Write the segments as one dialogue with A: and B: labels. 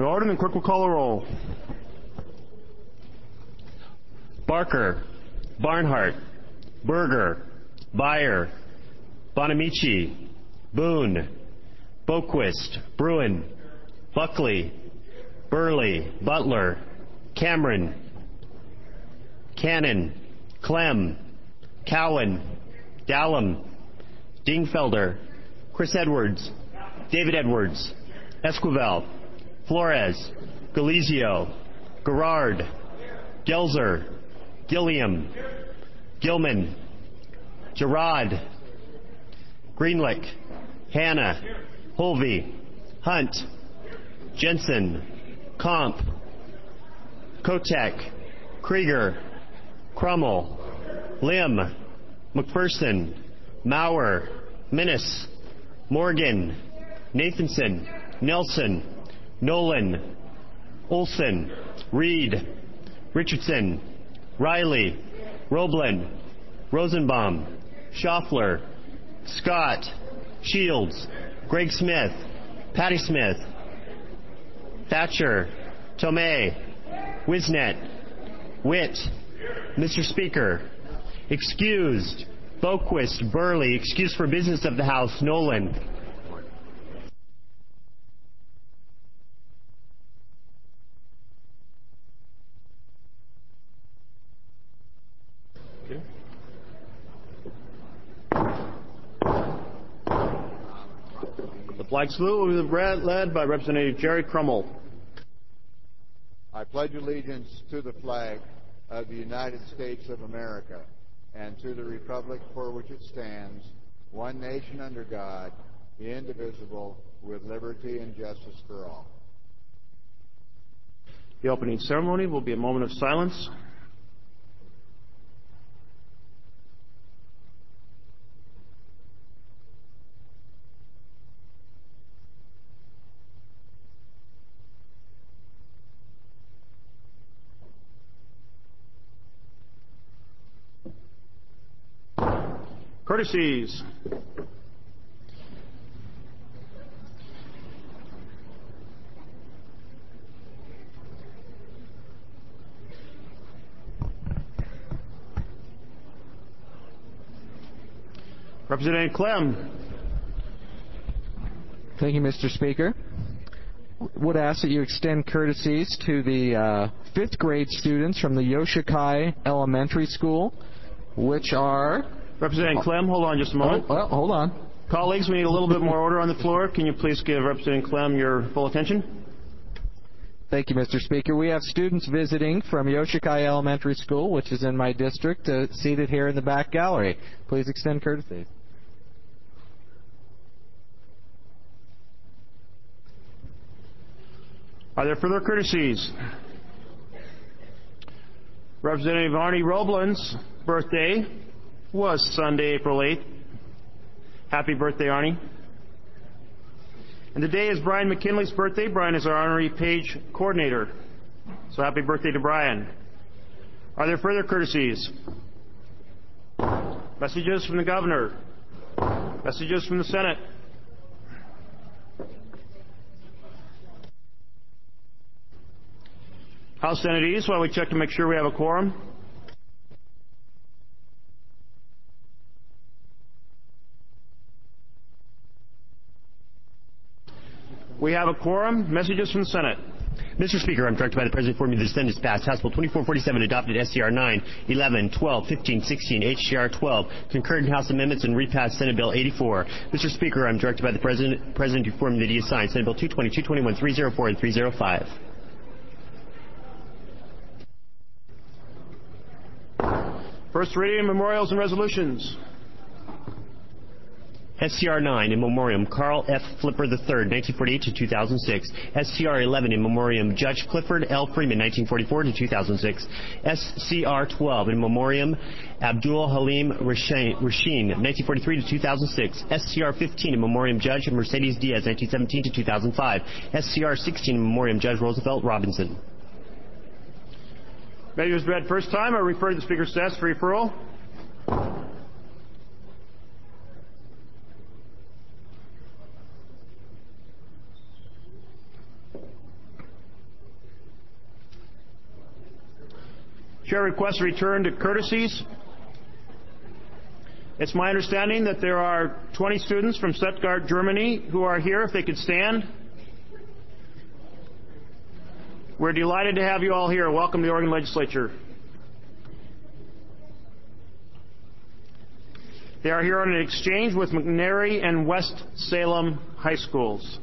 A: to order, and the clerk will call a roll. Barker, Barnhart, Berger, Beyer, Bonamici, Boone, Boquist, Bruin, Buckley, Burley, Butler, Cameron, Cannon, Clem, Cowan, Dallum, Dingfelder, Chris Edwards, David Edwards, Esquivel, Flores, Galizio, Gerard, Gelzer, Gilliam, Gilman, Gerard, Greenlick, Hanna, Holvey, Hunt, Jensen, Comp, Kotek, Krieger, Crummel, Lim, McPherson, Maurer, Minnis, Morgan, Nathanson, Nelson, Nolan, Olson, Reed, Richardson, Riley, Roblin, Rosenbaum, Schaffler, Scott, Shields, Greg Smith, Patty Smith, Thatcher, Tomei, Wisnet, Witt, Mr. Speaker, excused, Boquist, Burley, excused for business of the House, Nolan. The flag salute will be led by Representative Jerry Crummel.
B: I pledge allegiance to the flag of the United States of America and to the republic for which it stands, one nation under God, indivisible, with liberty and justice for all.
A: The opening ceremony will be a moment of silence. Courtesies. Representative Clem.
C: Thank you, Mr. Speaker. Would ask that you extend courtesies to the 5th grade students from the Yoshikai Elementary School, which are...
A: Representative Clem, hold on just a moment.
C: Well, hold on.
A: Colleagues, we need a little bit more order on the floor. Can you please give Representative Clem your full attention?
C: Thank you, Mr. Speaker. We have students visiting from Yoshikai Elementary School, which is in my district, seated here in the back gallery. Please extend courtesies.
A: Are there further courtesies? Representative Arnie Roblin's birthday was Sunday, April 8th. Happy birthday, Arnie. And today is Brian McKinley's birthday. Brian is our honorary page coordinator. So happy birthday to Brian. Are there further courtesies? Messages from the governor. Messages from the Senate. House Senate East, while we check to make sure we have a quorum. We have a quorum. Messages from the Senate.
D: Mr. Speaker, I'm directed by the President to inform you that the Senate has passed House Bill 2447, adopted SCR 9, 11, 12, 15, 16, HCR 12, concurred in House amendments, and repassed Senate Bill 84. Mr. Speaker, I'm directed by the President to inform you that he has signed Senate Bill 220, 221, 304, and 305.
A: First reading, memorials and resolutions.
D: SCR 9 in memoriam Carl F. Flipper III, 1948 to 2006. SCR 11 in memoriam Judge Clifford L. Freeman, 1944 to 2006. SCR 12 in memoriam Abdul Halim Rasheen, 1943 to 2006. SCR 15 in memoriam Judge Mercedes Diaz, 1917 to 2005. SCR 16 in memoriam Judge Roosevelt Robinson.
A: Measures read first time are referred to the Speaker's desk for referral. Chair requests a return to courtesies. It's my understanding that there are 20 students from Stuttgart, Germany who are here. If they could stand. We're delighted to have you all here. Welcome to the Oregon Legislature. They are here on an exchange with McNary and West Salem High Schools.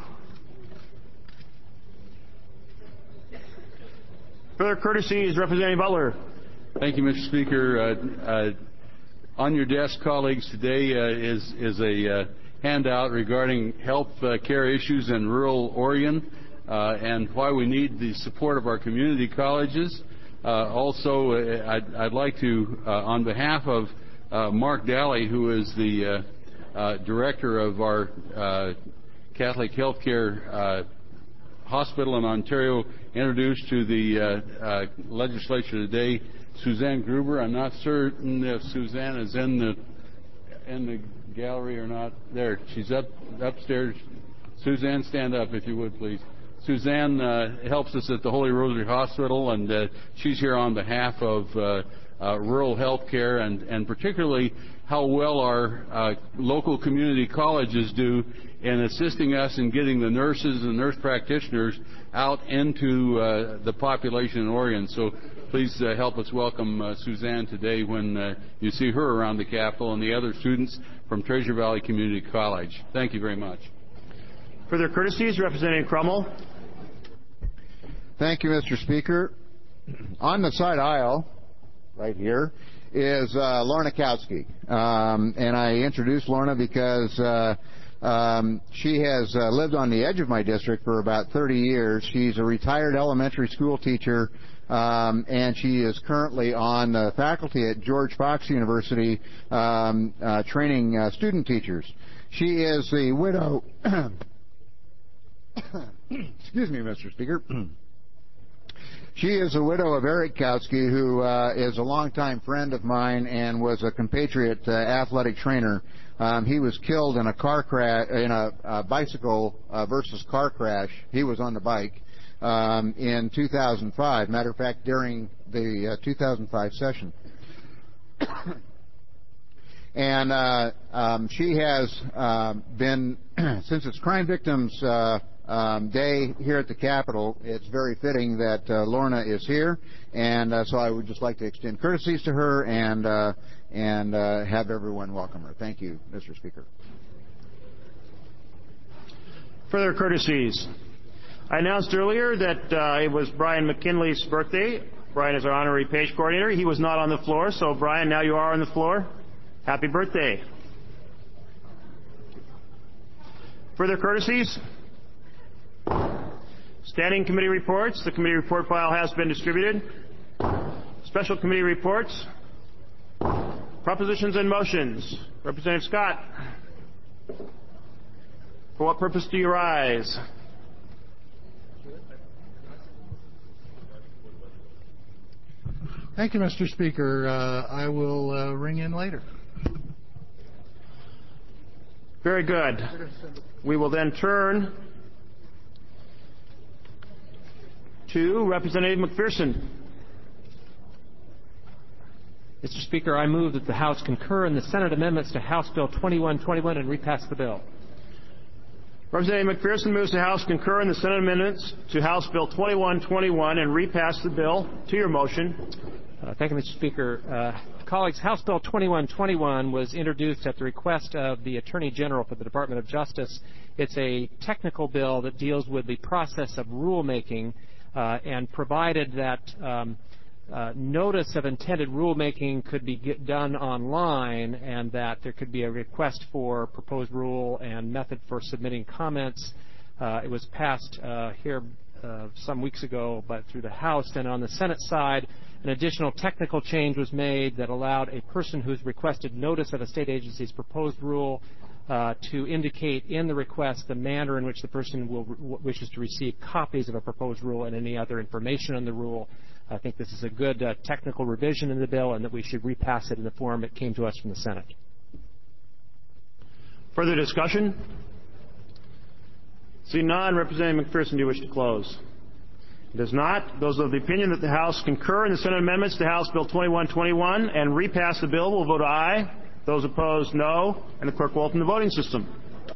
A: Further courtesies, Representative Butler.
E: Thank you, Mr. Speaker. On your desk, colleagues, today is a handout regarding health care issues in rural Oregon and why we need the support of our community colleges. Also, I'd like to, on behalf of Mark Daly, who is the director of our Catholic Healthcare Hospital in Ontario, introduce to the legislature today Suzanne Gruber. I'm not certain if Suzanne is in the gallery or not. There, she's upstairs. Suzanne, stand up if you would, please. Suzanne helps us at the Holy Rosary Hospital, and she's here on behalf of rural health care and particularly how well our local community colleges do in assisting us in getting the nurses and nurse practitioners out into the population in Oregon. So please help us welcome Suzanne today when you see her around the Capitol and the other students from Treasure Valley Community College. Thank you very much.
A: Further courtesies, Representative Crummell.
B: Thank you, Mr. Speaker. On the side aisle, right here, is Lorna Kautsky. And I introduced Lorna because she has lived on the edge of my district for about 30 years. She's a retired elementary school teacher, and she is currently on the faculty at George Fox University training student teachers. She is the widow... Excuse me, Mr. Speaker. She is the widow of Eric Kautsky, who is a longtime friend of mine and was a compatriot athletic trainer. He was killed in a car crash, in a bicycle versus car crash. He was on the bike in 2005. Matter of fact, during the 2005 session. And she has been, since it's Crime Victims Day here at the Capitol, it's very fitting that Lorna is here, and so I would just like to extend courtesies to her and have everyone welcome her. Thank you, Mr. Speaker.
A: Further courtesies. I announced earlier that it was Brian McKinley's birthday. Brian is our honorary page coordinator. He was not on the floor, so Brian, now you are on the floor. Happy birthday. Further courtesies. Standing committee reports. The committee report file has been distributed. Special committee reports. Propositions and motions. Representative Scott. For what purpose do you rise?
F: Thank you, Mr. Speaker. I will ring in later.
A: Very good. We will then turn to Representative McPherson.
G: Mr. Speaker, I move that the House concur in the Senate amendments to House Bill 2121 and repass the bill.
A: Representative McPherson moves the House concur in the Senate amendments to House Bill 2121 and repass the bill. To your motion.
G: Thank you, Mr. Speaker. Colleagues, House Bill 2121 was introduced at the request of the Attorney General for the Department of Justice. It's a technical bill that deals with the process of rulemaking and provided that notice of intended rulemaking could be done online and that there could be a request for proposed rule and method for submitting comments. It was passed here some weeks ago, but through the House. And on the Senate side, an additional technical change was made that allowed a person who's requested notice of a state agency's proposed rule to indicate in the request the manner in which the person wishes to receive copies of a proposed rule and any other information on the rule. I think this is a good technical revision in the bill and that we should repass it in the form it came to us from the Senate.
A: Further discussion? Seeing none, Representative McPherson, do you wish to close? It does not. Those of the opinion that the House concur in the Senate amendments to House Bill 2121 and repass the bill will vote aye. Those opposed, no. And the clerk will open the voting system.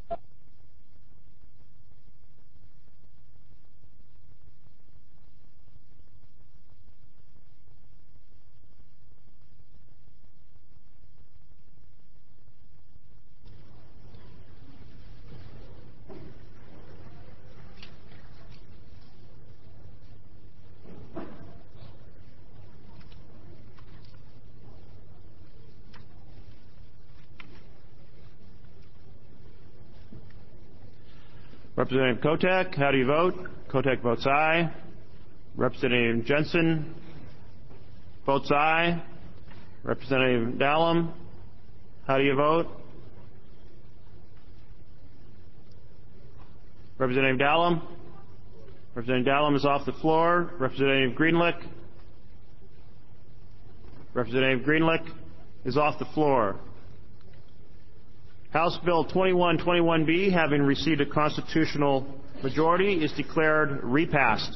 A: Representative Kotek, how do you vote? Kotek votes aye. Representative Jensen votes aye. Representative Dallum, how do you vote? Representative Dallum? Representative Dallum is off the floor. Representative Greenlick? Representative Greenlick is off the floor. House Bill 2121B, having received a constitutional majority, is declared repassed.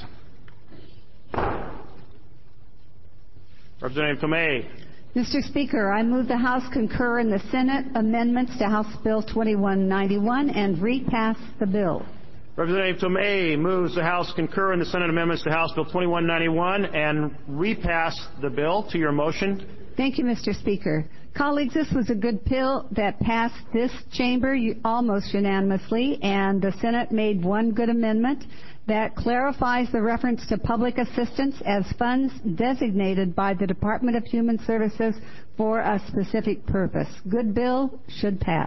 A: Representative Tomei.
H: Mr. Speaker, I move the House concur in the Senate amendments to House Bill 2191 and repass the bill.
A: Representative Tomei moves the House concur in the Senate amendments to House Bill 2191 and repass the bill. To your motion.
H: Thank you, Mr. Speaker. Colleagues, this was a good bill that passed this chamber almost unanimously, and the Senate made one good amendment that clarifies the reference to public assistance as funds designated by the Department of Human Services for a specific purpose. Good bill, should pass.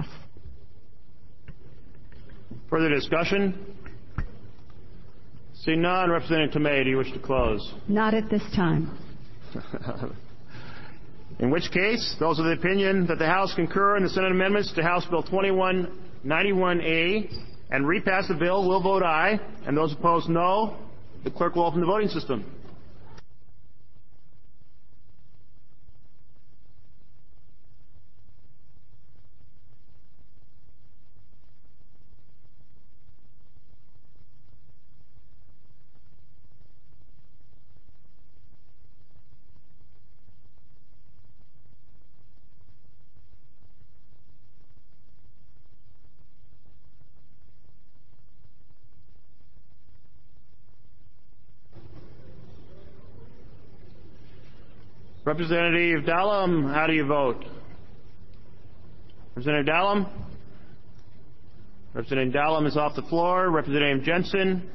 A: Further discussion? Seeing none, Representative Tomei, do you wish to close?
H: Not at this time.
A: In which case, those of the opinion that the House concur in the Senate amendments to House Bill 2191A and repass the bill will vote aye, and those opposed no. The clerk will open the voting system. Representative Dallum, how do you vote? Representative Dallum? Representative Dallum is off the floor. Representative Jensen?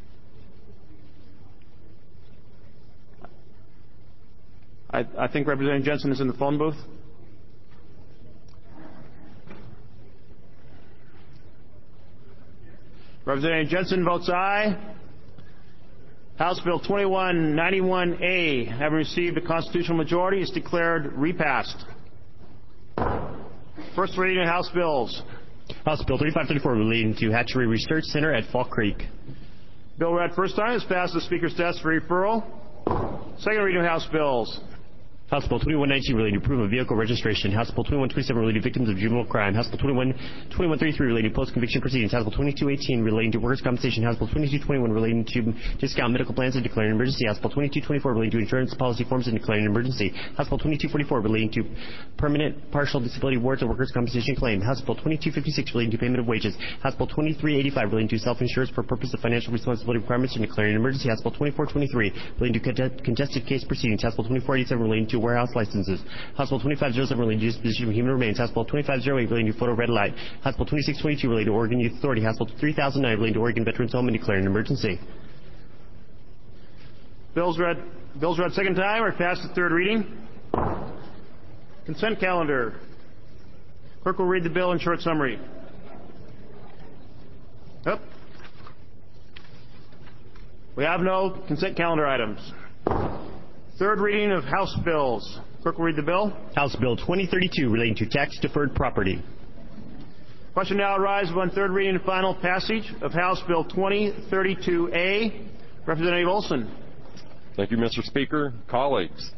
A: I think Representative Jensen is in the phone booth. Representative Jensen votes aye. House Bill 2191A, having received a constitutional majority, is declared repassed. First reading of House bills.
D: House Bill 3534 relating to Hatchery Research Center at Fall Creek.
A: Bill read first time is passed to the Speaker's desk for referral. Second reading of House bills.
D: House Bill 2119 relating to approval of vehicle registration. House Bill 2127 relating to victims of juvenile crime. House Bill 2133 relating to post-conviction proceedings. House Bill 2218 relating to workers' compensation. House Bill 2221 relating to discount medical plans and declaring an emergency. House Bill 2224 relating to insurance policy forms and declaring an emergency. House Bill 2244 relating to permanent partial disability awards and workers' compensation claim. House Bill 2256 relating to payment of wages. House Bill 2385 relating to self-insurance for purpose of financial responsibility requirements and declaring an emergency. House Bill 2423 relating to contested case proceedings. House Bill 2487 relating to warehouse licenses. House Bill 2507 relating to disposition of human remains. House Bill 2508 relating to photo red light. House Bill 2622 relating to Oregon Youth Authority. House Bill 3009 relating to Oregon Veterans Home and declaring an emergency.
A: Bills read second time or passed the third reading. Consent calendar. Clerk will read the bill in short summary. Yep. We have no consent calendar items. Third reading of House bills. Clerk will read the bill.
D: House Bill 2032 relating to tax-deferred property.
A: Question now arises upon third reading and final passage of House Bill 2032A. Representative Olson.
I: Thank you, Mr. Speaker. Colleagues,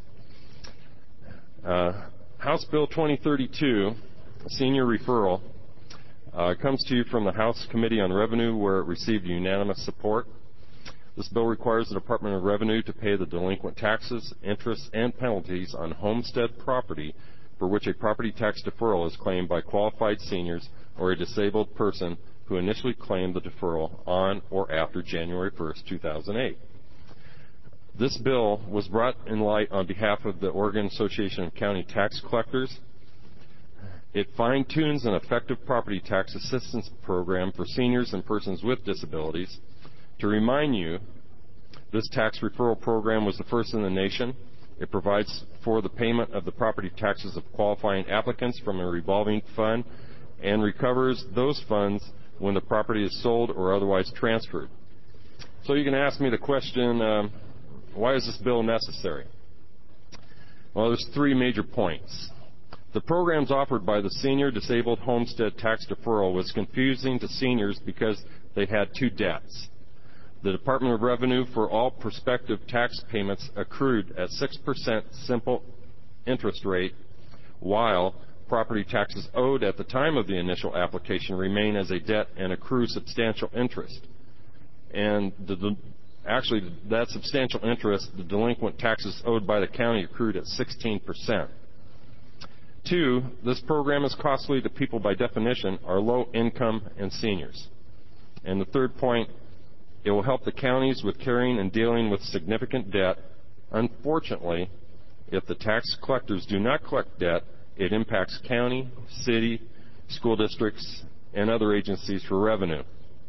I: House Bill 2032, a senior referral, comes to you from the House Committee on Revenue, where it received unanimous support. This bill requires the Department of Revenue to pay the delinquent taxes, interest, and penalties on homestead property for which a property tax deferral is claimed by qualified seniors or a disabled person who initially claimed the deferral on or after January 1st, 2008. This bill was brought in light on behalf of the Oregon Association of County Tax Collectors. It fine-tunes an effective property tax assistance program for seniors and persons with disabilities. To remind you, this tax referral program was the first in the nation. It provides for the payment of the property taxes of qualifying applicants from a revolving fund and recovers those funds when the property is sold or otherwise transferred. So you can ask me the question, why is this bill necessary? Well, there's three major points. The programs offered by the Senior Disabled Homestead Tax Deferral was confusing to seniors because they had two debts. The Department of Revenue for all prospective tax payments accrued at 6% simple interest rate, while property taxes owed at the time of the initial application remain as a debt and accrue substantial interest. And actually, that substantial interest, the delinquent taxes owed by the county accrued at 16%. Two, this program is costly to people by definition are low income and seniors. And the third point, it will help the counties with carrying and dealing with significant debt. Unfortunately, if the tax collectors do not collect debt, it impacts county, city, school districts, and other agencies for revenue.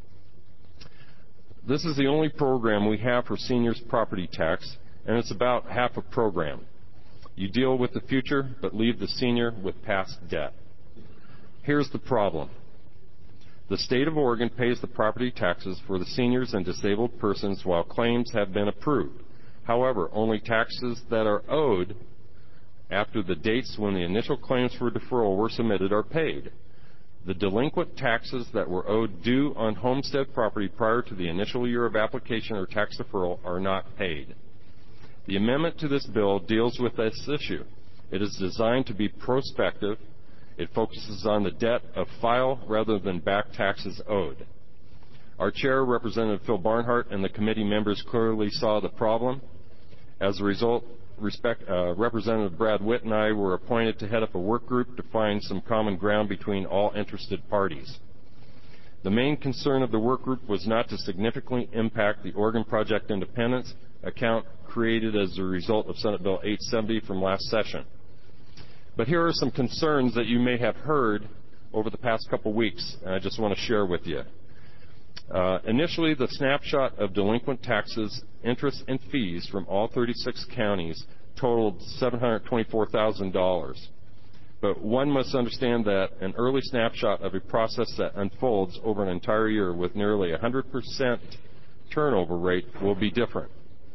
I: This is the only program we have for seniors' property tax, and it's about half a program. You deal with the future, but leave the senior with past debt. Here's the problem. The state of Oregon pays the property taxes for the seniors and disabled persons while claims have been approved. However, only taxes that are owed after the dates when the initial claims for deferral were submitted are paid. The delinquent taxes that were owed due on homestead property prior to the initial year of application or tax deferral are not paid. The amendment to this bill deals with this issue. It is designed to be prospective. It focuses on the debt of file rather than back taxes owed. Our chair, Representative Phil Barnhart, and the committee members clearly saw the problem. As a result, Representative Brad Witt and I were appointed to head up a work group to find some common ground between all interested parties. The main concern of the work group was not to significantly impact the Oregon Project Independence account created as a result of Senate Bill 870 from last session. But here are some concerns that you may have heard over the past couple weeks, and I just want to share with you. Initially, the snapshot of delinquent taxes, interest, and fees from all 36 counties totaled $724,000. But one must understand that an early snapshot of a process that unfolds over an entire year with nearly 100% turnover rate will be different.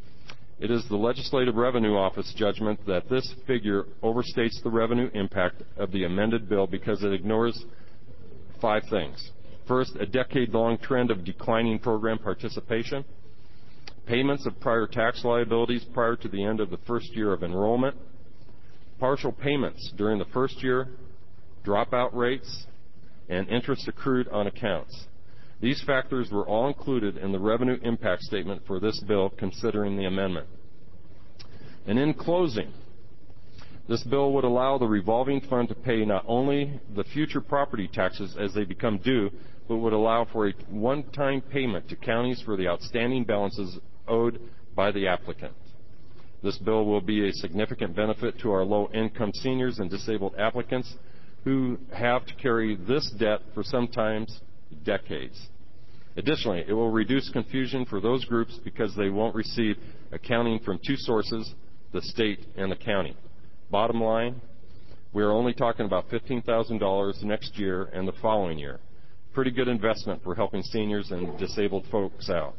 I: It is the Legislative Revenue Office judgment that this figure overstates the revenue impact of the amended bill because it ignores five things. First, a decade-long trend of declining program participation, payments of prior tax liabilities prior to the end of the first year of enrollment, partial payments during the first year, dropout rates, and interest accrued on accounts. These factors were all included in the revenue impact statement for this bill considering the amendment. And in closing, this bill would allow the revolving fund to pay not only the future property taxes as they become due, but would allow for a one-time payment to counties for the outstanding balances owed by the applicant. This bill will be a significant benefit to our low-income seniors and disabled applicants who have to carry this debt for sometimes decades. Additionally, it will reduce confusion for those groups because they won't receive accounting from two sources, the state and the county. Bottom line, we're only talking about $15,000 next year and the following year. Pretty good investment for helping seniors and disabled folks out.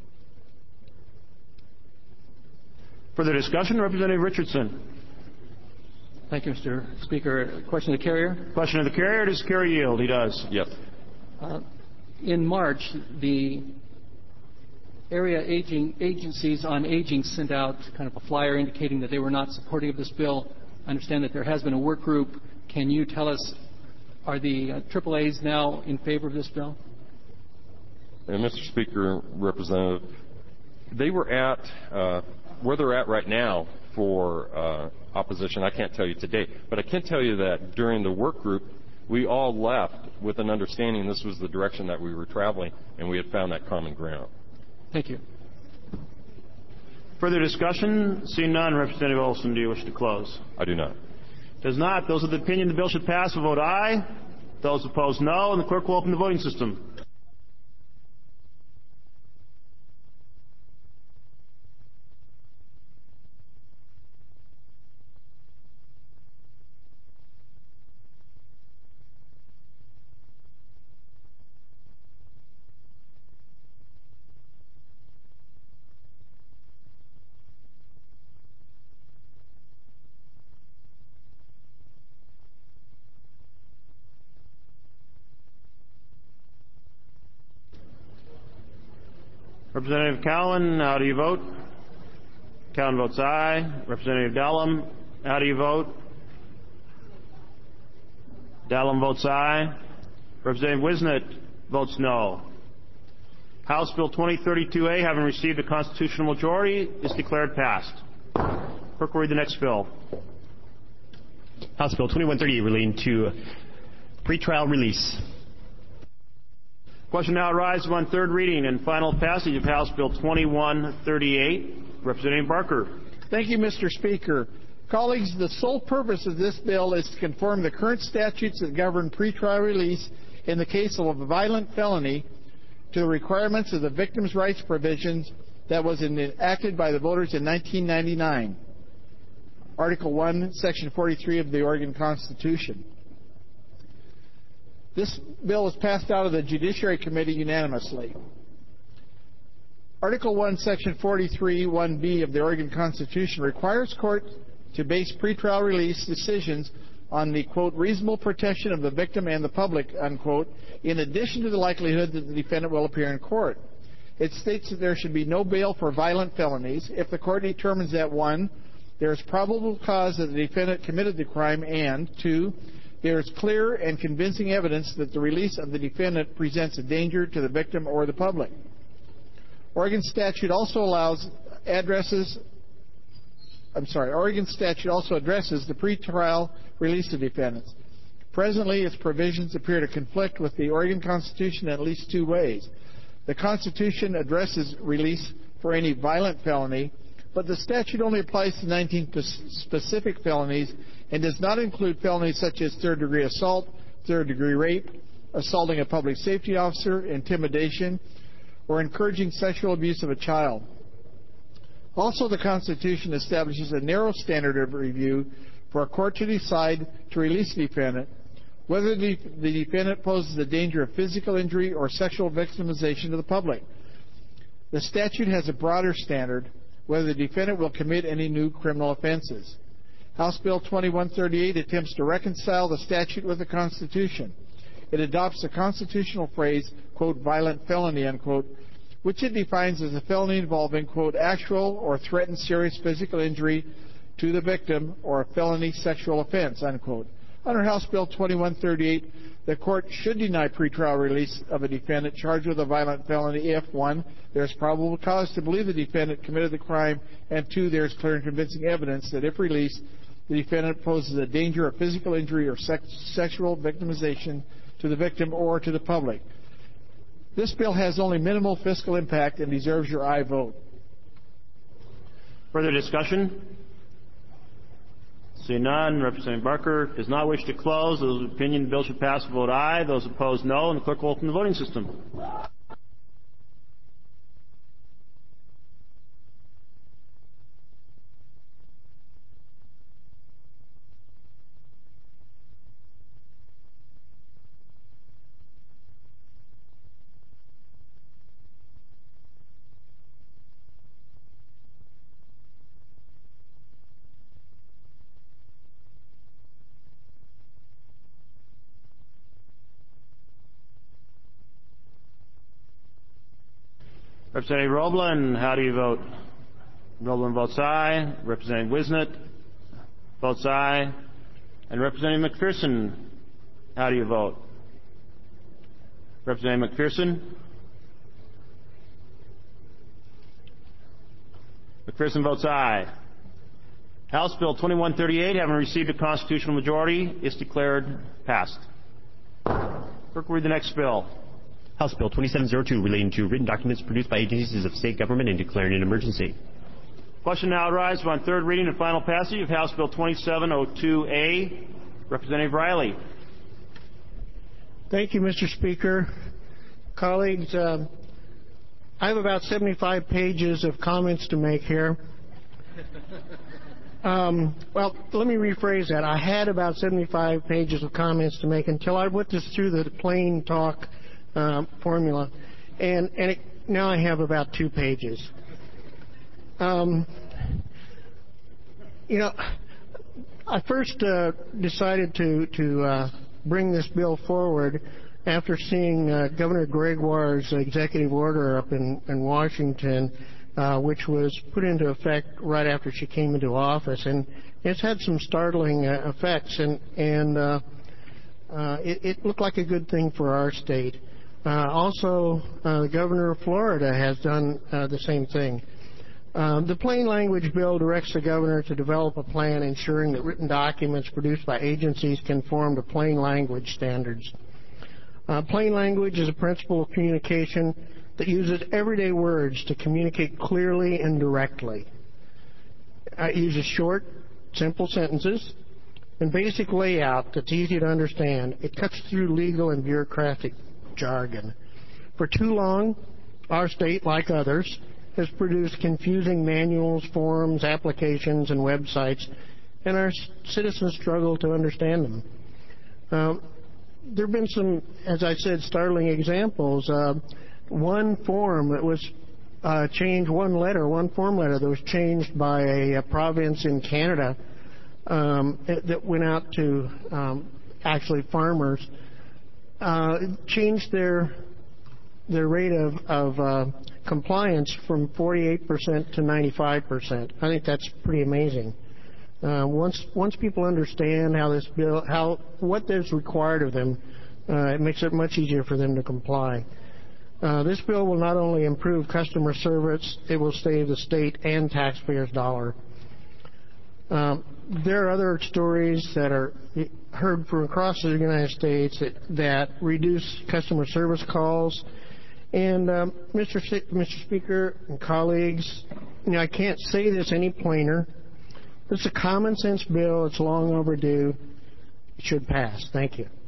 A: Further discussion, Representative Richardson.
J: Thank you, Mr. Speaker. Question to the carrier?
A: Question to the carrier. Does the carrier yield? He does.
I: Yes.
J: In March, the area agencies on aging sent out kind of a flyer indicating that they were not supportive of this bill. I understand that there has been a work group. Can you tell us, are the AAAs now in favor of this bill?
I: Mr. Speaker, Representative, They were at where they're at right now for opposition. I can't tell you today, but I can tell you that during the work group, we all left with an understanding this was the direction that we were traveling, and we had found that common ground.
J: Thank you.
A: Further discussion? Seeing none, Representative Olson, do you wish to close?
I: I do not.
A: Does not. Those of the opinion the bill should pass will vote aye. Those opposed, no. And the clerk will open the voting system. Representative Cowan, how do you vote? Cowan votes aye. Representative Dallum, how do you vote? Dallum votes aye. Representative Wisnett votes no. House Bill 2032A, having received a constitutional majority, is declared passed. Clerk will read the next bill.
D: House Bill 2138 relating to pretrial release.
A: Question now arises on third reading and final passage of House Bill 2138. Representative Barker.
F: Thank you, Mr. Speaker. Colleagues, the sole purpose of this bill is to conform the current statutes that govern pretrial release in the case of a violent felony to the requirements of the victims' rights provisions that was enacted by the voters in 1999. Article 1, Section 43 of the Oregon Constitution. This bill was passed out of the Judiciary Committee unanimously. Article 1, Section 43, 1B of the Oregon Constitution requires courts to base pretrial release decisions on the, quote, reasonable protection of the victim and the public, unquote, in addition to the likelihood that the defendant will appear in court. It states that there should be no bail for violent felonies if the court determines that, 1, there is probable cause that the defendant committed the crime, and 2, there is clear and convincing evidence that the release of the defendant presents a danger to the victim or the public. Oregon statute also addresses the pretrial release of defendants. Presently, its provisions appear to conflict with the Oregon Constitution in at least two ways. The Constitution addresses release for any violent felony, but the statute only applies to 19 specific felonies and does not include felonies such as third-degree assault, third-degree rape, assaulting a public safety officer, intimidation, or encouraging sexual abuse of a child. Also, the Constitution establishes a narrow standard of review for a court to decide to release a defendant, whether the defendant poses a danger of physical injury or sexual victimization to the public. The statute has a broader standard, whether the defendant will commit any new criminal offenses. House Bill 2138 attempts to reconcile the statute with the Constitution. It adopts the constitutional phrase, quote, violent felony, unquote, which it defines as a felony involving, quote, actual or threatened serious physical injury to the victim or a felony sexual offense, unquote. Under House Bill 2138, the court should deny pretrial release of a defendant charged with a violent felony if, 1, there is probable cause to believe the defendant committed the crime, and 2, there is clear and convincing evidence that if released, the defendant poses a danger of physical injury or sexual victimization to the victim or to the public. This bill has only minimal fiscal impact and deserves your aye vote.
A: Further discussion? Seeing none, Representative Barker does not wish to close. Those of opinion the bill should pass will vote aye. Those opposed, no. And the clerk will open the voting system. Representative Roblin, how do you vote? Roblin votes aye. Representative Wisnett votes aye. And Representative McPherson, how do you vote? Representative McPherson? McPherson votes aye. House Bill 2138, having received a constitutional majority, is declared passed. Clerk will read the next bill.
D: House Bill 2702, relating to written documents produced by agencies of state government and declaring an emergency.
A: Question now arises on third reading and final passage of House Bill 2702A. Representative Riley.
K: Thank you, Mr. Speaker. Colleagues, I have about 75 pages of comments to make here. Well, let me rephrase that. I had about 75 pages of comments to make until I put this through the plain talk formula, and now I have about 2 pages. I first decided to bring this bill forward after seeing Governor Gregoire's executive order up in Washington, which was put into effect right after she came into office, and it's had some startling effects, and it looked like a good thing for our state. Also, the governor of Florida has done the same thing. The plain language bill directs the governor to develop a plan ensuring that written documents produced by agencies conform to plain language standards. Plain language is a principle of communication that uses everyday words to communicate clearly and directly. It uses short, simple sentences and basic layout that's easy to understand. It cuts through legal and bureaucratic jargon. For too long, our state, like others, has produced confusing manuals, forms, applications, and websites, and our citizens struggle to understand them. There have been some, as I said, startling examples. One form that was changed, one form letter that was changed by a province in Canada that went out to actually farmers, changed their rate of compliance from 48% to 95%. I think that's pretty amazing. Once people understand what is required of them, it makes it much easier for them to comply. This bill will not only improve customer service, it will save the state and taxpayers dollar. There are other stories that are heard from across the United States that reduce customer service calls. And Mr. Speaker and colleagues, I can't say this any plainer. This is a common sense bill. It's long overdue. It should pass. Thank you.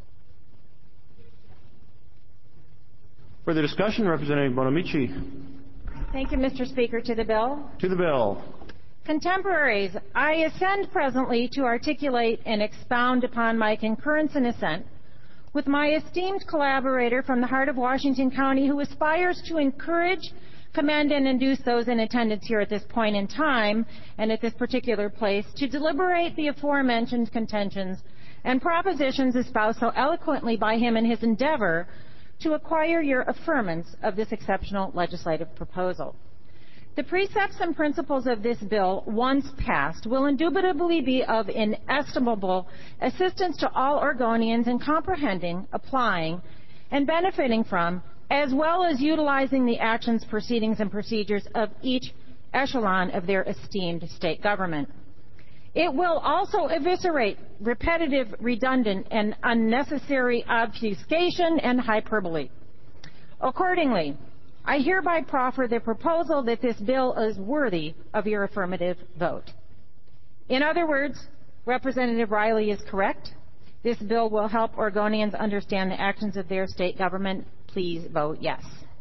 A: Further discussion, Representative Bonamici.
L: Thank you, Mr. Speaker. To the bill.
A: To the bill.
L: Contemporaries, I ascend presently to articulate and expound upon my concurrence and assent with my esteemed collaborator from the heart of Washington County, who aspires to encourage, commend, and induce those in attendance here at this point in time and at this particular place to deliberate the aforementioned contentions and propositions espoused so eloquently by him in his endeavor to acquire your affirmance of this exceptional legislative proposal. The precepts and principles of this bill, once passed, will indubitably be of inestimable assistance to all Oregonians in comprehending, applying, and benefiting from, as well as utilizing the actions, proceedings, and procedures of each echelon of their esteemed state government. It will also eviscerate repetitive, redundant, and unnecessary obfuscation and hyperbole. Accordingly, I hereby proffer the proposal that this bill is worthy of your affirmative vote. In other words, Representative Riley is correct. This bill will help Oregonians understand the actions of their state government. Please vote yes.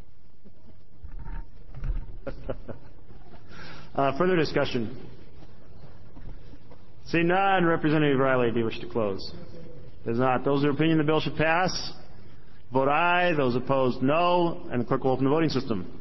A: Further discussion. Seeing none, Representative Riley, do you wish to close? Does not. Those of opinion the bill should pass, vote aye. Those opposed, no. And the clerk will open the voting system.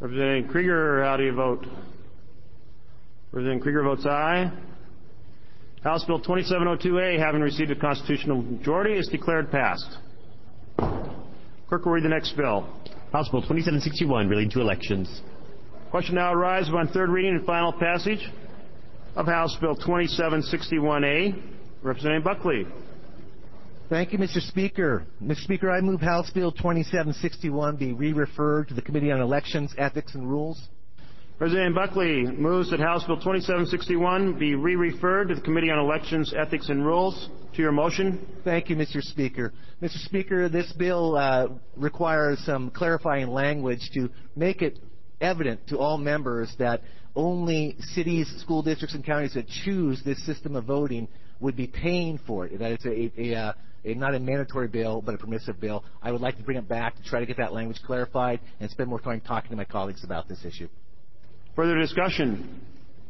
A: Representative Krieger, how do you vote? Representative Krieger votes aye. House Bill 2702A, having received a constitutional majority, is declared passed. Clerk will read the next bill.
D: House Bill 2761, relating to elections.
A: Question now arises on third reading and final passage of House Bill 2761A. Representative Buckley.
M: Thank you, Mr. Speaker. Mr. Speaker, I move House Bill 2761 be re-referred to the Committee on Elections, Ethics, and Rules.
A: President Buckley moves that House Bill 2761 be re-referred to the Committee on Elections, Ethics, and Rules. To your motion.
M: Thank you, Mr. Speaker. Mr. Speaker, this bill requires some clarifying language to make it evident to all members that only cities, school districts, and counties that choose this system of voting would be paying for it. That it's not a mandatory bill, but a permissive bill. I would like to bring it back to try to get that language clarified and spend more time talking to my colleagues about this issue.
A: Further discussion?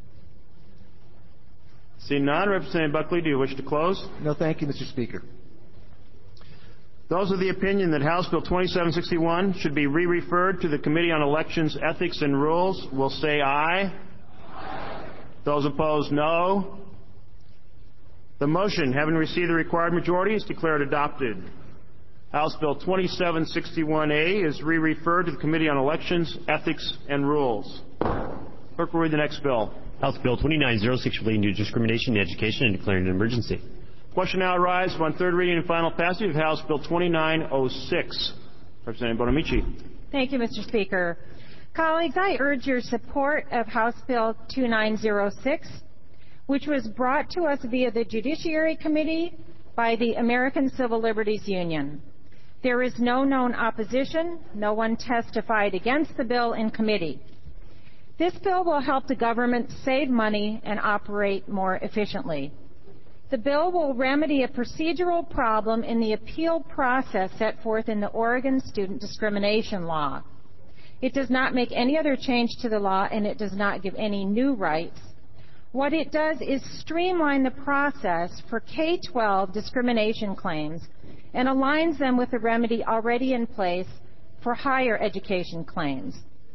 A: Seeing none, Representative Buckley, do you wish to close?
M: No, thank you, Mr. Speaker.
A: Those of the opinion that House Bill 2761 should be re-referred to the Committee on Elections, Ethics, and Rules will say aye. Aye. Those opposed, no. The motion, having received the required majority, is declared adopted. House Bill 2761A is re-referred to the Committee on Elections, Ethics, and Rules. Clerk will read the next bill.
D: House Bill 2906, relating to discrimination in education and declaring an emergency.
A: Question now arises on third reading and final passage of House Bill 2906. Representative Bonamici.
L: Thank you, Mr. Speaker. Colleagues, I urge your support of House Bill 2906, which was brought to us via the Judiciary Committee by the American Civil Liberties Union. There is no known opposition. No one testified against the bill in committee. This bill will help the government save money and operate more efficiently. The bill will remedy a procedural problem in the appeal process set forth in the Oregon Student Discrimination Law. It does not make any other change to the law, and it does not give any new rights. What it does is streamline the process for K-12 discrimination claims and aligns them with the remedy already in place for higher education claims.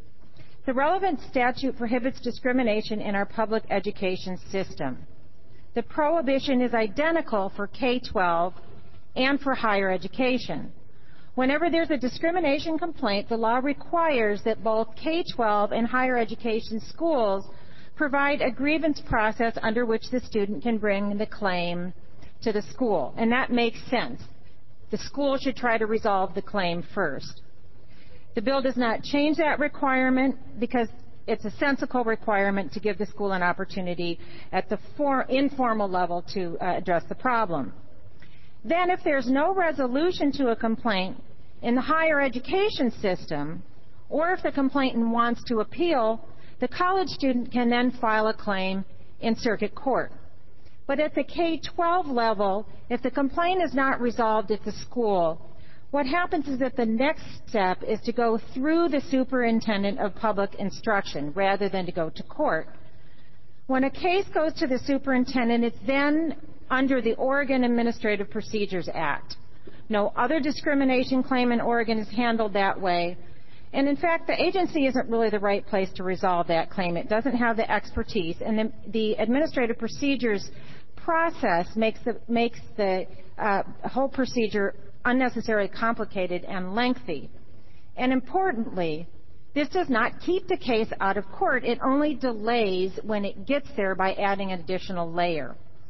L: The relevant statute prohibits discrimination in our public education system. The prohibition is identical for K-12 and for higher education. Whenever there's a discrimination complaint, the law requires that both K-12 and higher education schools provide a grievance process under which the student can bring the claim to the school. And that makes sense. The school should try to resolve the claim first. The bill does not change that requirement because it's a sensible requirement to give the school an opportunity at the informal level to address the problem. Then, if there's no resolution to a complaint in the higher education system, or if the complainant wants to appeal, the college student can then file a claim in circuit court. But at the K-12 level, if the complaint is not resolved at the school, what happens is that the next step is to go through the superintendent of public instruction rather than to go to court. When a case goes to the superintendent, it's then under the Oregon Administrative Procedures Act. No other discrimination claim in Oregon is handled that way. And in fact, the agency isn't really the right place to resolve that claim. It doesn't have the expertise. And the administrative procedures process makes the whole procedure unnecessarily complicated and lengthy. And importantly, this does not keep the case out of court. It only delays when it gets there by adding an additional layer.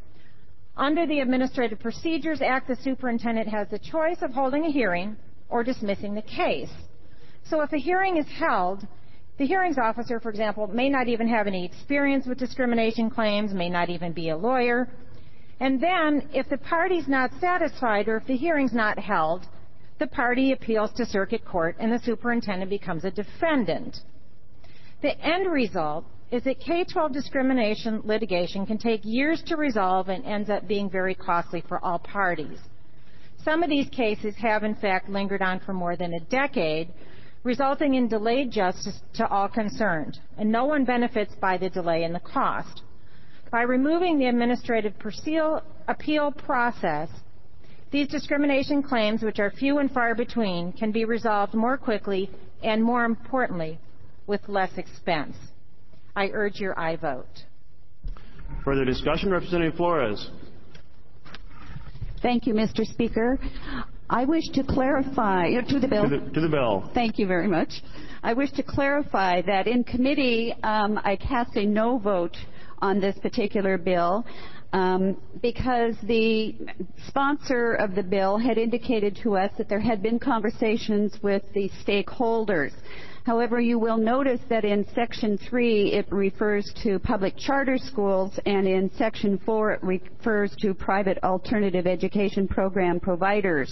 L: Under the Administrative Procedures Act, the superintendent has the choice of holding a hearing or dismissing the case. So if a hearing is held, the hearings officer, for example, may not even have any experience with discrimination claims, may not even be a lawyer. And then, if the party's not satisfied or if the hearing's not held, the party appeals to circuit court and the superintendent becomes a defendant. The end result is that K-12 discrimination litigation can take years to resolve and ends up being very costly for all parties. Some of these cases have, in fact, lingered on for more than a decade, resulting in delayed justice to all concerned, and no one benefits by the delay and the cost. By removing the administrative appeal process, these discrimination claims, which are few and far between, can be resolved more quickly and, more importantly, with less expense. I urge your aye vote.
A: Further discussion? Representative Flores.
H: Thank you, Mr. Speaker. I wish to clarify to the bill.
A: To the bill.
H: Thank you very much. I wish to clarify that in committee I cast a no vote on this particular bill because the sponsor of the bill had indicated to us that there had been conversations with the stakeholders. However, you will notice that in Section 3 it refers to public charter schools, and in Section 4 it refers to private alternative education program providers.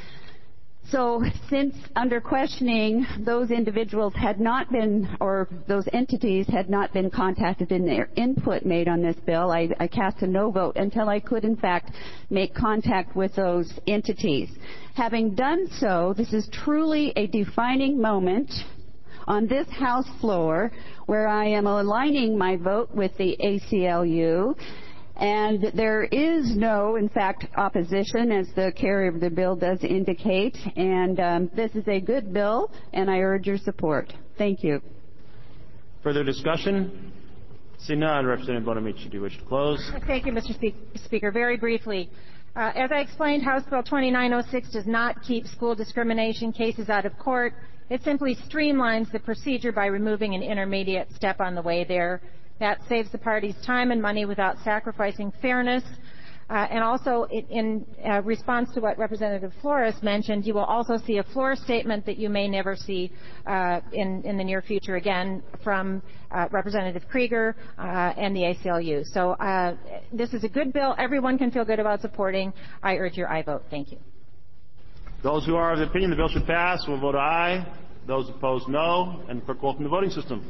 H: So since under questioning those individuals had not been, or those entities had not been contacted in their input made on this bill, I cast a no vote until I could in fact make contact with those entities. Having done so, this is truly a defining moment on this House floor where I am aligning my vote with the ACLU, and there is no, in fact, opposition, as the carrier of the bill does indicate, and this is a good bill, and I urge your support. Thank you.
A: Further discussion? Seeing none, Representative Bonamici, do you wish to close?
L: Thank you, Mr. Speaker. Very briefly, as I explained, House Bill 2906 does not keep school discrimination cases out of court. It simply streamlines the procedure by removing an intermediate step on the way there. That saves the parties time and money without sacrificing fairness. And also, in response to what Representative Flores mentioned, you will also see a floor statement that you may never see in the near future again from Representative Krieger and the ACLU. So this is a good bill. Everyone can feel good about supporting. I urge your aye vote. Thank you.
A: Those who are of the opinion the bill should pass will vote aye. Those opposed, no. And the clerk will open the voting system.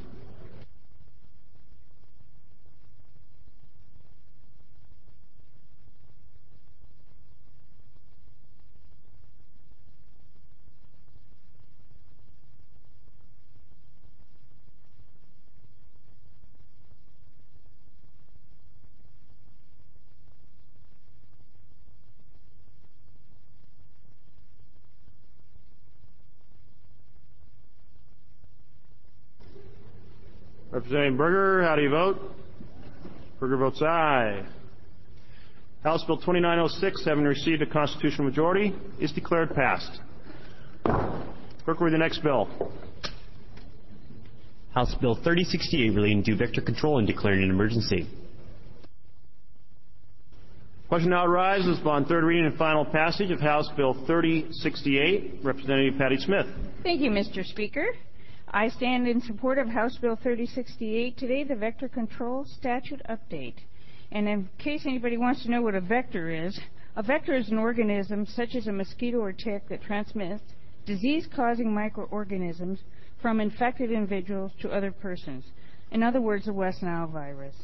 A: Representative Berger, how do you vote? Berger votes aye. House Bill 2906, having received a constitutional majority, is declared passed. Clerk, read the next bill.
D: House Bill 3068, relating to vector control and declaring an emergency.
A: Question now arises upon third reading and final passage of House Bill 3068. Representative Patty Smith.
N: Thank you, Mr. Speaker. I stand in support of House Bill 3068 today, the Vector Control Statute Update. And in case anybody wants to know what a vector is an organism such as a mosquito or tick that transmits disease-causing microorganisms from infected individuals to other persons. In other words, the West Nile virus.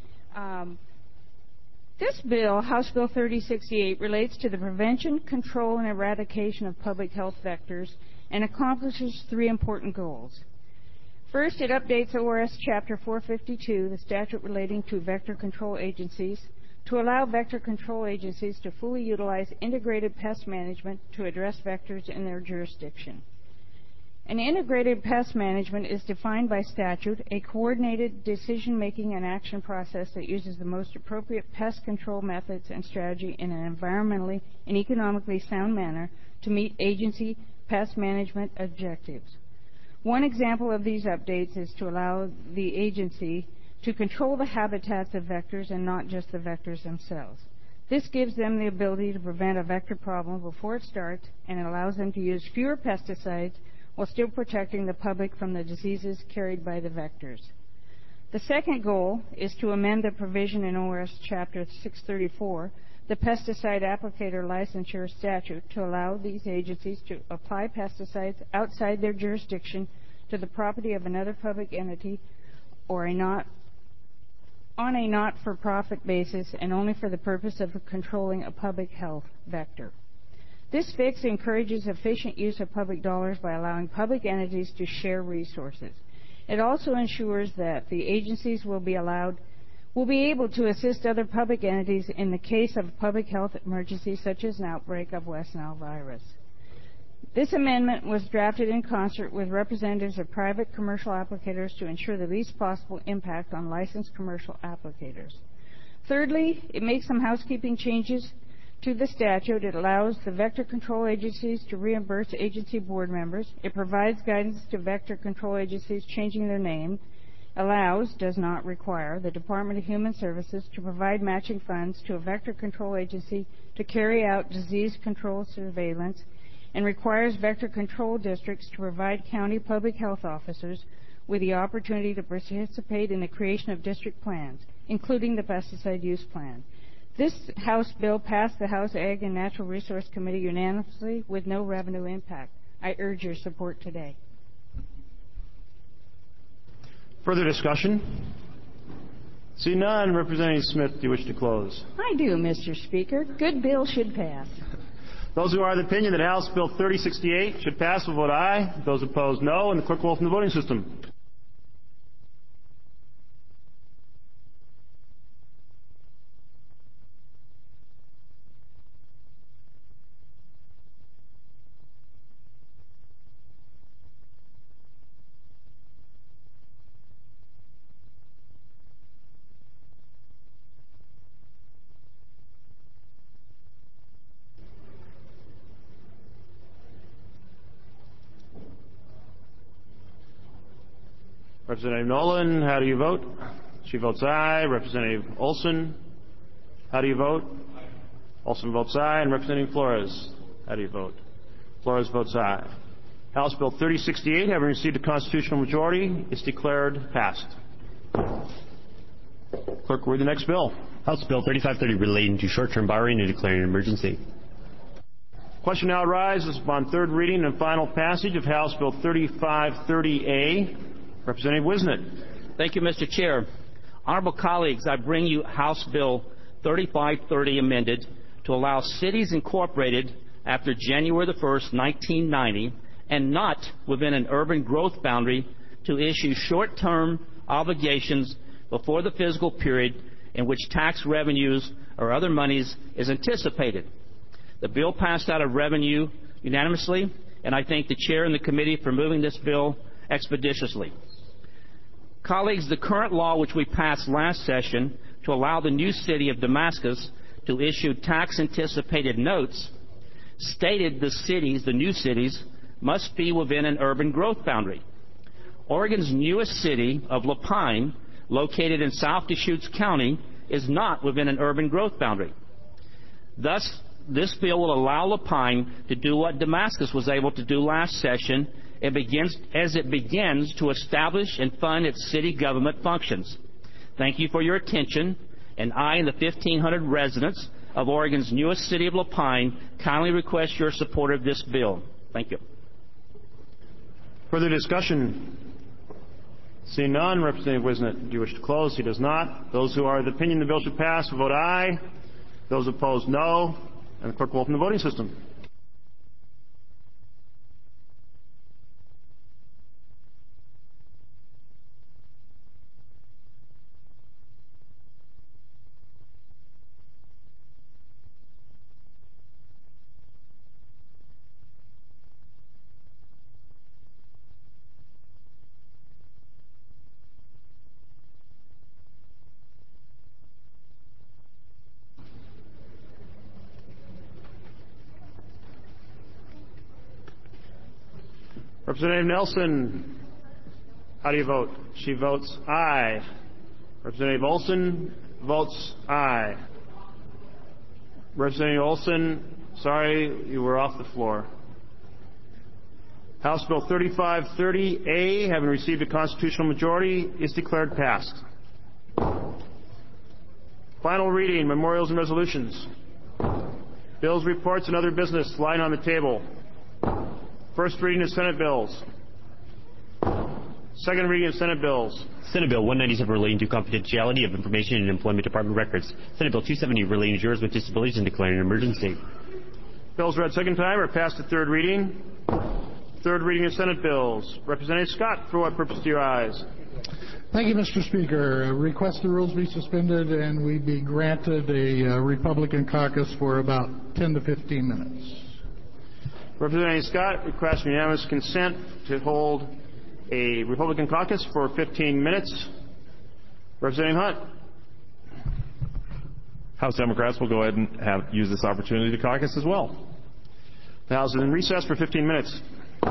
N: This bill, House Bill 3068, relates to the prevention, control, and eradication of public health vectors and accomplishes three important goals. First, it updates ORS Chapter 452, the statute relating to vector control agencies, to allow vector control agencies to fully utilize integrated pest management to address vectors in their jurisdiction. An integrated pest management is defined by statute, a coordinated decision-making and action process that uses the most appropriate pest control methods and strategy in an environmentally and economically sound manner to meet agency pest management objectives. One example of these updates is to allow the agency to control the habitats of vectors and not just the vectors themselves. This gives them the ability to prevent a vector problem before it starts, and it allows them to use fewer pesticides while still protecting the public from the diseases carried by the vectors. The second goal is to amend the provision in ORS Chapter 634, the Pesticide Applicator Licensure Statute, to allow these agencies to apply pesticides outside their jurisdiction to the property of another public entity or on a not-for-profit basis and only for the purpose of controlling a public health vector. This fix encourages efficient use of public dollars by allowing public entities to share resources. It also ensures that the agencies will be able to assist other public entities in the case of a public health emergency such as an outbreak of West Nile virus. This amendment was drafted in concert with representatives of private commercial applicators to ensure the least possible impact on licensed commercial applicators. Thirdly, it makes some housekeeping changes to the statute. It allows the vector control agencies to reimburse agency board members. It provides guidance to vector control agencies changing their name. Allows, does not require, the Department of Human Services to provide matching funds to a vector control agency to carry out disease control surveillance, and requires vector control districts to provide county public health officers with the opportunity to participate in the creation of district plans, including the pesticide use plan. This House bill passed the House Ag and Natural Resource Committee unanimously with no revenue impact. I urge your support today.
A: Further discussion? See none. Representative Smith, do you wish to close?
N: I do, Mr. Speaker. Good bill should pass.
A: Those who are of the opinion that House Bill 3068 should pass will vote aye. Those opposed, no. And the clerk will open the voting system. Representative Nolan, how do you vote? She votes aye. Representative Olson, how do you vote? Olson votes aye. And Representative Flores, how do you vote? Flores votes aye. House Bill 3068, having received a constitutional majority, is declared passed. Clerk, read the next bill.
D: House Bill 3530, relating to short-term borrowing and declaring an emergency.
A: Question now arises upon third reading and final passage of House Bill 3530A. Representative Wisnett.
O: Thank you, Mr. Chair. Honorable colleagues, I bring you House Bill 3530 amended to allow cities incorporated after January 1st, 1990, and not within an urban growth boundary to issue short-term obligations before the fiscal period in which tax revenues or other monies is anticipated. The bill passed out of revenue unanimously, and I thank the Chair and the committee for moving this bill expeditiously. Colleagues, the current law which we passed last session to allow the new city of Damascus to issue tax-anticipated notes stated the new cities, must be within an urban growth boundary. Oregon's newest city of La Pine, located in South Deschutes County, is not within an urban growth boundary. Thus, this bill will allow La Pine to do what Damascus was able to do last session as it begins to establish and fund its city government functions. Thank you for your attention, and I and the 1,500 residents of Oregon's newest city of La Pine kindly request your support of this bill. Thank you.
A: Further discussion? Seeing none, Representative Wisnett, do you wish to close? He does not. Those who are of the opinion the bill should pass will vote aye. Those opposed, no. And the clerk will open the voting system. Representative Nelson, how do you vote? She votes aye. Representative Olson votes aye. Representative Olson, sorry, you were off the floor. House Bill 3530A, having received a constitutional majority, is declared passed. Final reading, memorials and resolutions. Bills, reports, and other business lying on the table. First reading of Senate bills. Second reading of Senate bills.
D: Senate Bill 197 relating to confidentiality of information in Employment Department records. Senate Bill 270 relating to jurors with disabilities and declaring an emergency.
A: Bills read second time are passed to third reading. Third reading of Senate bills. Representative Scott, for what purpose do you rise?
P: Thank you, Mr. Speaker. Request the rules be suspended and we be granted a Republican caucus for about 10 to 15 minutes.
A: Representative Scott requests unanimous consent to hold a Republican caucus for 15 minutes. Representative Hunt.
Q: House Democrats will go ahead and use this opportunity to caucus as well.
A: The House is in recess for 15 minutes.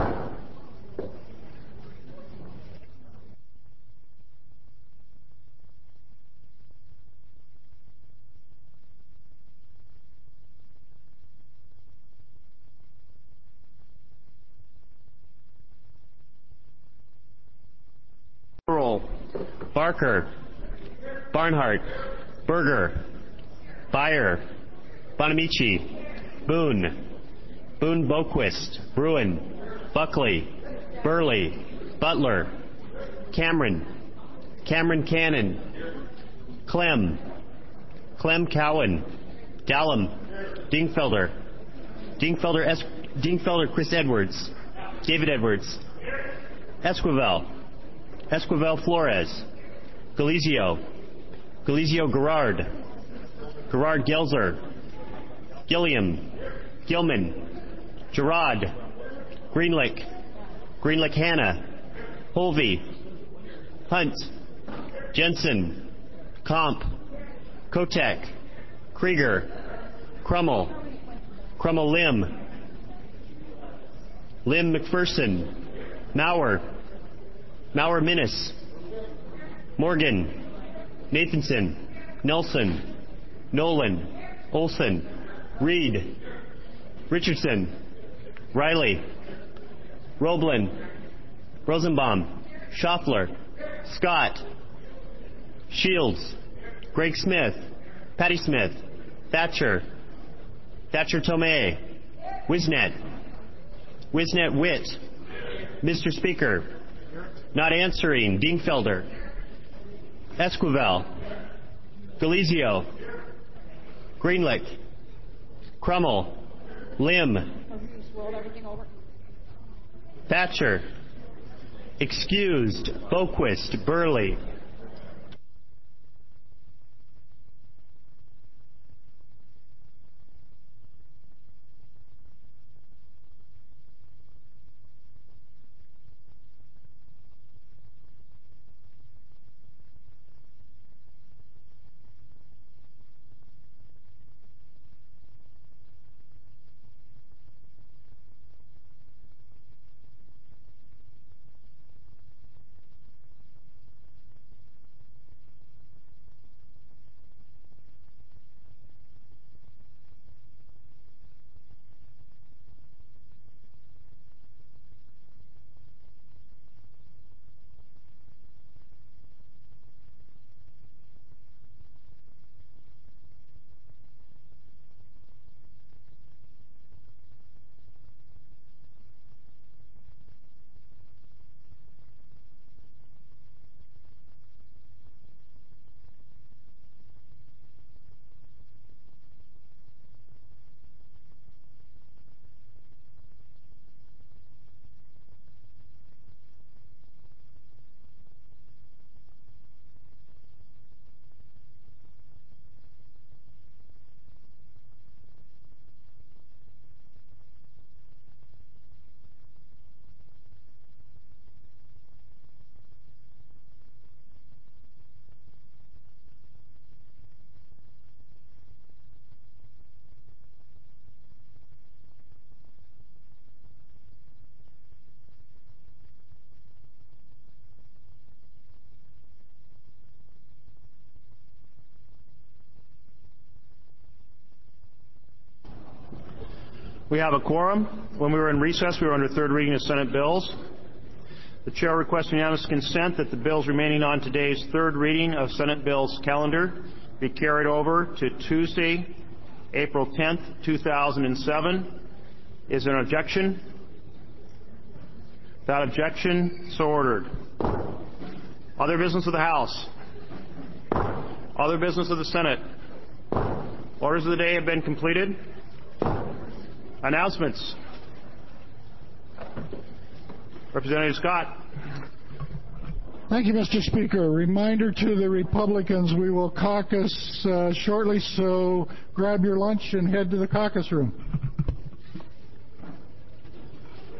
D: Roll. Barker. Barnhart. Berger. Byer. Bonamici. Boone. Boone Boquist. Bruin. Buckley. Burley. Butler. Cameron. Cameron Cannon. Clem. Clem Cowan. Dallum. Dingfelder. Dingfelder Chris Edwards. David Edwards. Esquivel. Esquivel Flores. Galizio. Galizio Gerard. Gerard Gelzer. Gilliam. Gilman. Gerard. Greenlick. Greenlick Hannah. Holvey. Hunt. Jensen. Comp. Kotek. Krieger. Crummel. Crummel Lim. Lim McPherson. Maurer. Maurer Minnis. Morgan. Nathanson. Nelson. Nolan. Olson. Reed. Richardson. Riley. Roblin. Rosenbaum. Schaffler. Scott. Shields. Greg Smith. Patty Smith. Thatcher. Thatcher Tomei. Wisnet. Wisnet Witt. Mr. Speaker. Not answering. Dingfelder. Esquivel. Galizio. Greenlick. Crummel. Lim. Thatcher. Excused. Boquist. Burley.
A: We have a quorum. When we were in recess, we were under third reading of Senate bills. The chair requests unanimous consent that the bills remaining on today's third reading of Senate bills calendar be carried over to Tuesday, April 10th, 2007. Is there an objection? Without objection, so ordered. Other business of the House. Other business of the Senate. Orders of the day have been completed. Announcements. Representative Scott.
P: Thank you, Mr. Speaker. A reminder to the Republicans, we will caucus shortly, so grab your lunch and head to the caucus room.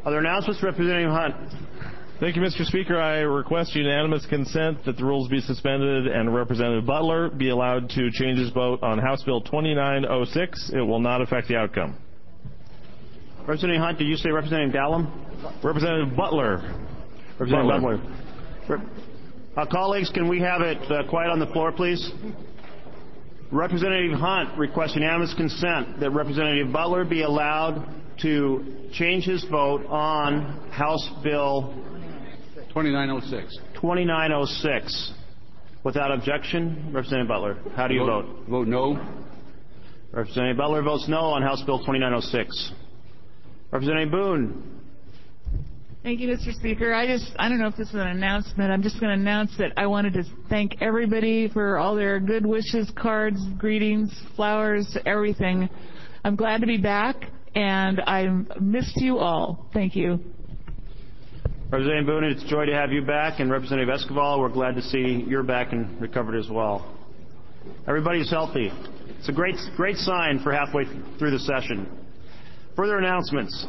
A: Other announcements? Representative Hunt.
Q: Thank you, Mr. Speaker. I request unanimous consent that the rules be suspended and Representative Butler be allowed to change his vote on House Bill 2906. It will not affect the outcome.
A: Representative Hunt, did you say Representative Gallum?
Q: Representative Butler.
A: Representative Butler. Colleagues, can we have it quiet on the floor, please? Representative Hunt requests unanimous consent that Representative Butler be allowed to change his vote on House Bill
E: 2906.
A: 2906. Without objection, Representative Butler, how do you vote?
E: Vote no.
A: Representative Butler votes no on House Bill 2906. Representative Boone.
R: Thank you, Mr. Speaker. I don't know if this is an announcement. I'm just going to announce that I wanted to thank everybody for all their good wishes, cards, greetings, flowers, everything. I'm glad to be back, and I missed you all. Thank you.
A: Representative Boone, it's a joy to have you back, and Representative Esquivel, we're glad to see you're back and recovered as well. Everybody's healthy. It's a great sign for halfway through the session. Further announcements.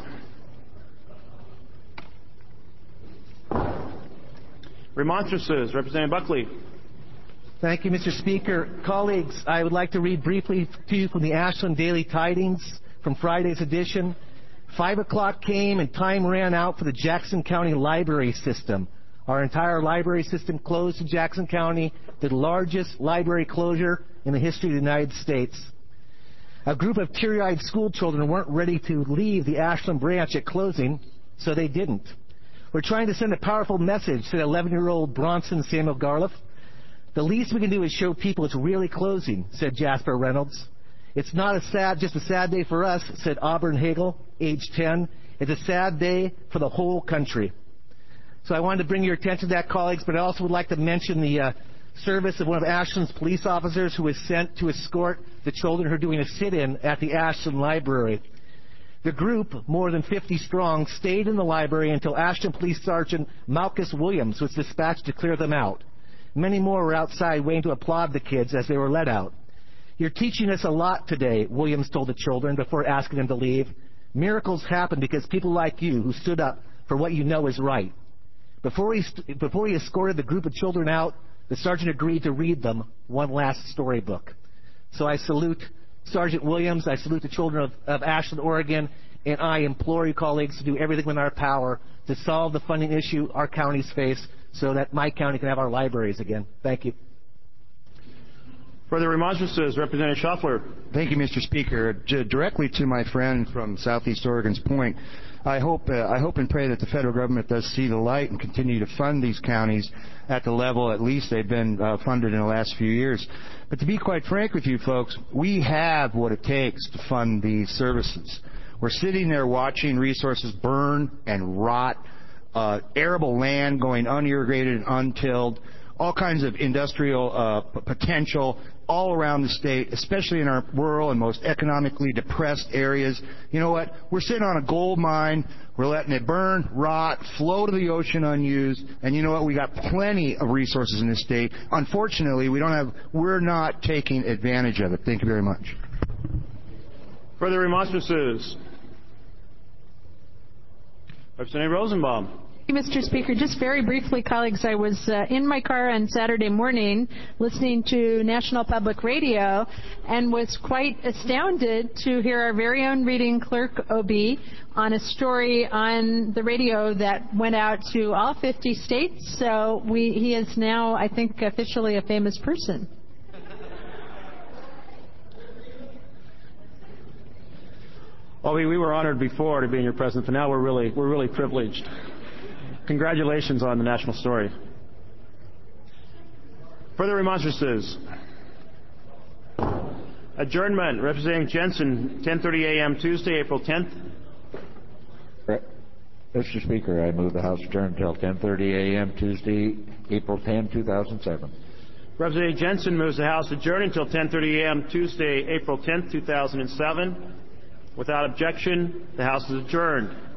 A: Remonstrances. Representative Buckley.
M: Thank you, Mr. Speaker. Colleagues, I would like to read briefly to you from the Ashland Daily Tidings from Friday's edition. 5 o'clock came and time ran out for the Jackson County library system. Our entire library system closed in Jackson County, the largest library closure in the history of the United States. A group of teary-eyed school children weren't ready to leave the Ashland branch at closing, so they didn't. We're trying to send a powerful message to the 11-year-old Bronson Samuel Garliff. The least we can do is show people it's really closing, said Jasper Reynolds. It's not just a sad day for us, said Auburn Hagel, age 10. It's a sad day for the whole country. So I wanted to bring your attention to that, colleagues, but I also would like to mention the service of one of Ashland's police officers who was sent to escort the children who are doing a sit-in at the Ashland Library. The group, more than 50 strong, stayed in the library until Ashland Police Sergeant Malchus Williams was dispatched to clear them out. Many more were outside waiting to applaud the kids as they were let out. You're teaching us a lot today, Williams told the children before asking them to leave. Miracles happen because people like you who stood up for what you know is right. Before he escorted the group of children out, the sergeant agreed to read them one last storybook. So I salute Sergeant Williams, I salute the children of Ashland, Oregon, and I implore you, colleagues, to do everything within our power to solve the funding issue our counties face so that my county can have our libraries again. Thank you.
A: Further remonstrances, Representative Schaffler.
S: Thank you, Mr. Speaker. Directly to my friend from Southeast Oregon's point, I hope and pray that the federal government does see the light and continue to fund these counties at the level at least they've been funded in the last few years. But to be quite frank with you folks, we have what it takes to fund these services. We're sitting there watching resources burn and rot, arable land going unirrigated and untilled, all kinds of industrial potential all around the state, especially in our rural and most economically depressed areas. You know what? We're sitting on a gold mine. We're letting it burn, rot, flow to the ocean unused. And you know what? We got plenty of resources in this state. Unfortunately, we're not taking advantage of it. Thank you very much.
A: Further remonstrances. Representative Rosenbaum.
T: Mr. Speaker, just very briefly, colleagues, I was in my car on Saturday morning listening to National Public Radio and was quite astounded to hear our very own reading clerk, Obie, on a story on the radio that went out to all 50 states. So he is now, I think, officially a famous person.
A: Obie, we were honored before to be in your presence, but now we're really privileged. Congratulations on the national story. Further remonstrances. Adjournment. Representative Jensen, 10:30 a.m. Tuesday, April 10th.
U: Mr. Speaker, I move the House adjourn until 10:30 a.m. Tuesday, April 10, 2007.
A: Representative Jensen moves the House adjourn until 10:30 a.m. Tuesday, April 10th, 2007. Without objection, the House is adjourned.